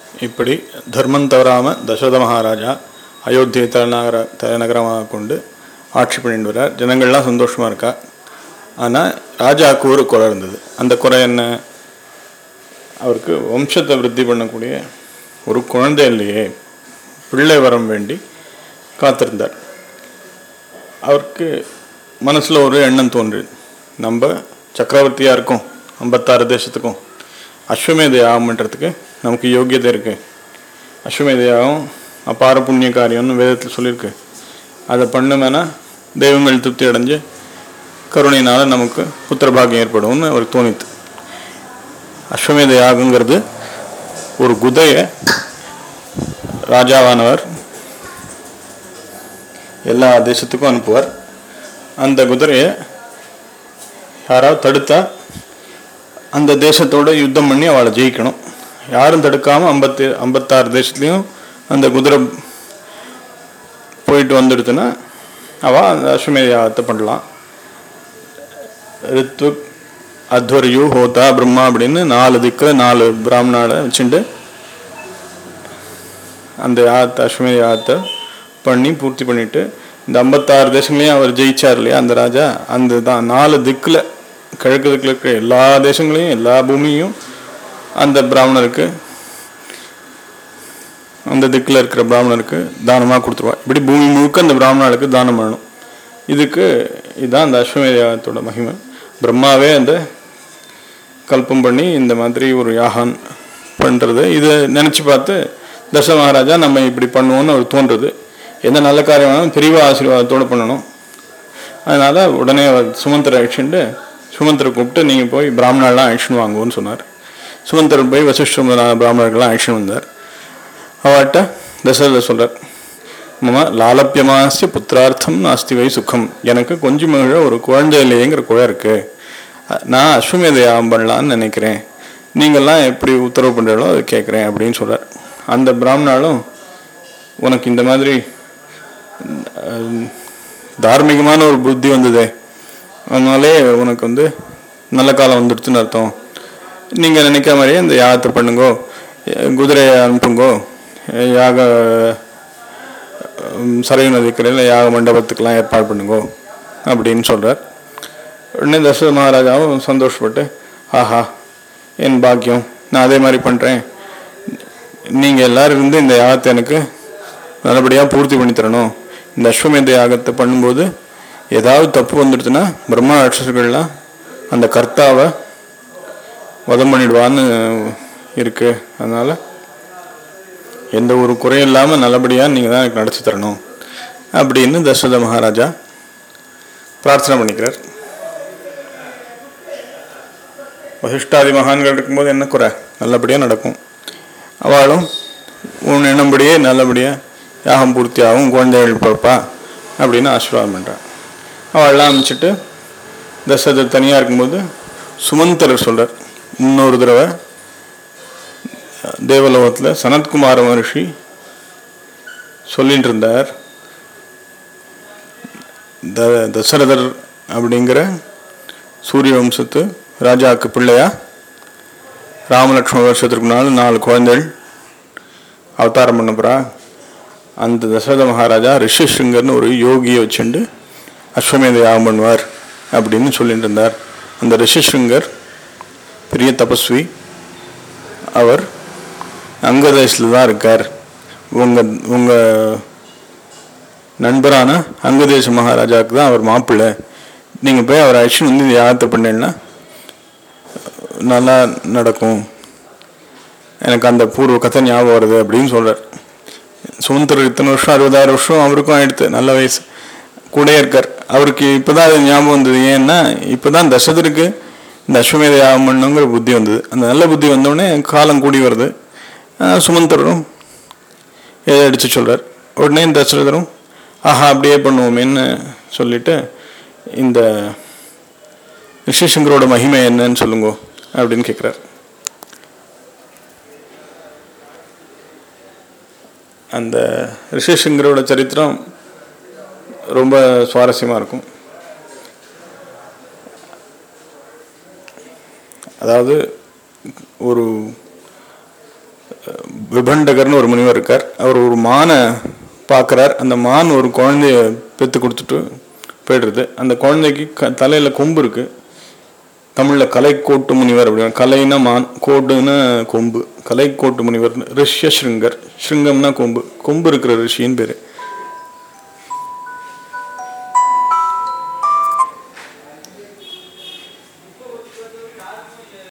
இப்படி தர்மம் தவறாமல் தசரத மகாராஜா அயோத்தியை தலைநகரமாக கொண்டு ஆட்சி பண்ணிட்டு வர்றார். ஜனங்கள்லாம் சந்தோஷமாக இருக்கா. ஆனால் ராஜாவுக்கு ஒரு குறை இருந்தது. அந்த குறை என்ன? அவருக்கு வம்சத்தை விருத்தி பண்ணக்கூடிய ஒரு குழந்தை இல்லையே, பிள்ளை வரம் வேண்டி காத்திருந்தார். அவருக்கு மனசில் ஒரு எண்ணம் தோன்றுது, நம்ம சக்கரவர்த்தியாக இருக்கோம், 56 தேசத்துக்கும் அஸ்வமேத யாகம் பண்ணுறதுக்கு நமக்கு யோக்கியதை இருக்குது. அஸ்வமேத யாகம் அபார புண்ணிய காரியம்னு வேதத்தில் சொல்லியிருக்கு. அதை பண்ணுமேனா தெய்வங்கள் திருப்தி அடைஞ்சு கருணையினால் நமக்கு புத்திரபாகியம் ஏற்படும்னு அவருக்கு தோணித்து. அஸ்வமேத யாகங்கிறது ஒரு குதிரையை ராஜாவானவர் எல்லா தேசத்துக்கும் அனுப்புவார். அந்த குதிரையை யாராவது தடுத்தா அந்த தேசத்தோடு யுத்தம் பண்ணி அவளை ஜெயிக்கணும். யாரும் தடுக்காமல் 56 தேசத்துலேயும் அந்த குதிரை போயிட்டு வந்துடுதுன்னா அவள் அந்த அஸ்வமேத யாகத்தை பண்ணலாம். ரித்விக், அத்வர்யு, ஹோதா, பிரம்மா அப்படின்னு 4 திக்கில் 4 பிராமணாவை வச்சுட்டு அந்த யாகத்தை அஸ்வமேத யாகத்தை பண்ணி பூர்த்தி பண்ணிவிட்டு இந்த 56 தேசங்களையும் அவர் ஜெயிச்சார் இல்லையா அந்த ராஜா. அந்த தான் 4 திக்கில் கிழக்கு திக்கில் இருக்கிற எல்லா தேசங்களையும் எல்லா பூமியும் அந்த பிராமணருக்கு, அந்த திக்கில் இருக்கிற பிராமணருக்கு தானமாக கொடுத்துருவார். இப்படி பூமி முழுக்க அந்த பிராமணர்களுக்கு தானம் பண்ணணும். இதுதான் அந்த அஸ்வமேத யாகத்தோட மகிமை. பிரம்மாவே அந்த கல்பம் பண்ணி இந்த மாதிரி ஒரு யாகம் பண்ணுறது. இதை நினச்சி பார்த்து தசரத மகாராஜா நம்ம இப்படி பண்ணுவோன்னு அவர் தோன்றுறது. எந்த நல்ல காரியமானாலும் பெரியவா ஆசீர்வாதத்தோடு பண்ணணும். அதனால் உடனே அவர் சுமந்தரை அழிச்சுட்டு சுமந்தரை கூப்பிட்டு நீங்கள் போய் பிராமணர்லாம் அழிச்சுன்னு வாங்குவோன்னு சொன்னார். சுமந்தர் போய் வசிஷ்ட பிராமணர்கள்லாம் அழிச்சுன்னு வந்தார். அவர்கிட்ட தசரதர் சொல்கிறார், மம லாலப்பியமாசிய புத்திரார்த்தம் நாஸ்தி வை சுகம். எனக்கு கொஞ்சம் மகிழ ஒரு குழந்தை இல்லையேங்கிற குழை இருக்குது. நான் அஸ்வமேத யாகம் பண்ணலான்னு நினைக்கிறேன். நீங்கள்லாம் எப்படி உத்தரவு பண்ணுறீங்களோ அதை கேட்குறேன் அப்படின்னு சொல்கிறார். அந்த பிராமணாலும் உனக்கு இந்த மாதிரி தார்மீகமான ஒரு புத்தி வந்ததே, அதனாலே உனக்கு நல்ல காலம் வந்துடுச்சுன்னு அர்த்தம். நீங்கள் நினைக்கிற மாதிரியே இந்த யாகத்தை பண்ணுங்கோ, குதிரையை அனுப்புங்கோ, யாக சரையு நதிக்கரையில் யாக மண்டபத்துக்கெல்லாம் ஏற்பாடு பண்ணுங்கோ அப்படின்னு சொல்கிறார். உடனே தசரத மகாராஜாவும் சந்தோஷப்பட்டு, ஆஹா என் பாக்கியம், நான் அதே மாதிரி பண்ணுறேன். நீங்கள் எல்லோரும் இருந்து இந்த யாகத்தை எனக்கு நல்லபடியாக பூர்த்தி பண்ணி தரணும். இந்த அஸ்வமேத யாகத்தை பண்ணும்போது ஏதாவது தப்பு வந்துடுச்சுன்னா பிரம்மா ராட்சசர்கள்லாம் அந்த கர்த்தாவை வதம் பண்ணிடுவான்னு இருக்குது. அதனால் எந்த ஒரு குறையும் இல்லாமல் நல்லபடியாக நீங்கள் தான் எனக்கு நடத்தி தரணும் அப்படின்னு தசரத மகாராஜா பிரார்த்தனை பண்ணிக்கிறார். வசிஷ்டாதி மகான்கள் இருக்கும்போது என்ன குறை? நல்லபடியாக நடக்கும். அவளும் உன் எண்ணம்படியே நல்லபடியாக யாகம் பூர்த்தி ஆகும், குழந்தைகள் பிறப்பா அப்படின்னு ஆசீர்வாதம் பண்ணுறான். அவள்லாம் அமைச்சிட்டு தசரதர் தனியாக இருக்கும்போது சுமந்தரர் சொல்கிறார், இன்னொரு தடவை தேவலோகத்தில் சனத்குமார மகர்ஷி சொல்லிட்டு இருந்தார், தசரதர் அப்படிங்கிற சூரிய வம்சத்து ராஜாவுக்கு பிள்ளையா ராமலட்சுமண வருஷத்துக்கு முன்னால் 4 குழந்தைகள் அவதாரம் பண்ண போகிறா. அந்த தசரத மகாராஜா ரிஷிசிங்கர்னு ஒரு யோகியை வச்சுண்டு அஸ்வமேத யாகம் பண்ணுவார் அப்படின்னு சொல்லிட்டு இருந்தார். அந்த ரிஷிசிங்கர் பெரிய தபஸ்வி. அவர் அங்கதேசத்தில் தான் இருக்கார். உங்கள் நண்பரான அங்கதேச மகாராஜாவுக்கு தான் அவர் மாப்பிள்ளை. நீங்கள் போய் அவர் அழிச்சுன்னு இந்த யாகத்தை பண்ணீங்கன்னா நல்லா நடக்கும். எனக்கு அந்த பூர்வ கதை ஞாபகம் வருது அப்படின்னு சொல்கிறார். சுமந்தர் இத்தனை வருஷம் 60,000 வருஷம் அவருக்கும் ஆயிடுத்து, நல்ல வயசு, கூட இருக்கார். அவருக்கு இப்போ தான் அது ஞாபகம் வந்தது. ஏன்னா இப்போ தான் தசரதருக்கு இந்த அஸ்வமேத யாகம் பண்ணுங்கிற புத்தி வந்தது. அந்த நல்ல புத்தி வந்தோடனே காலம் கூடி வருது. சுமந்தரும் எதை அடித்து சொல்கிறார். உடனே தசரதரும் ஆஹா அப்படியே பண்ணுவோமேன்னு சொல்லிட்டு, இந்த ரிஷிசங்கரோட மகிமை என்னன்னு சொல்லுங்க அப்படின்னு கேட்குறார். அந்த ரிஷிசங்கரோட சரித்திரம் ரொம்ப சுவாரஸ்யமாக இருக்கும். அதாவது ஒரு விபண்டகர்னு ஒரு முனிவர் இருக்கார். அவர் ஒரு மானை பார்க்குறார். அந்த மான் ஒரு குழந்தைய பெற்று கொடுத்துட்டு போய்டுறது. அந்த குழந்தைக்கு தலையில் கொம்பு இருக்குது. தமிழில் கலைக்கோட்டு முனிவர் அப்படின்னா, கலைனா மான், கோட்டுன்னா கொம்பு. கலைக்கோட்டு முனிவர் ரிஷ்ய ஸ்ருங்கர், ஸ்ருங்கம்னா கொம்பு, கொம்பு இருக்கிற ரிஷின்னு பேர்.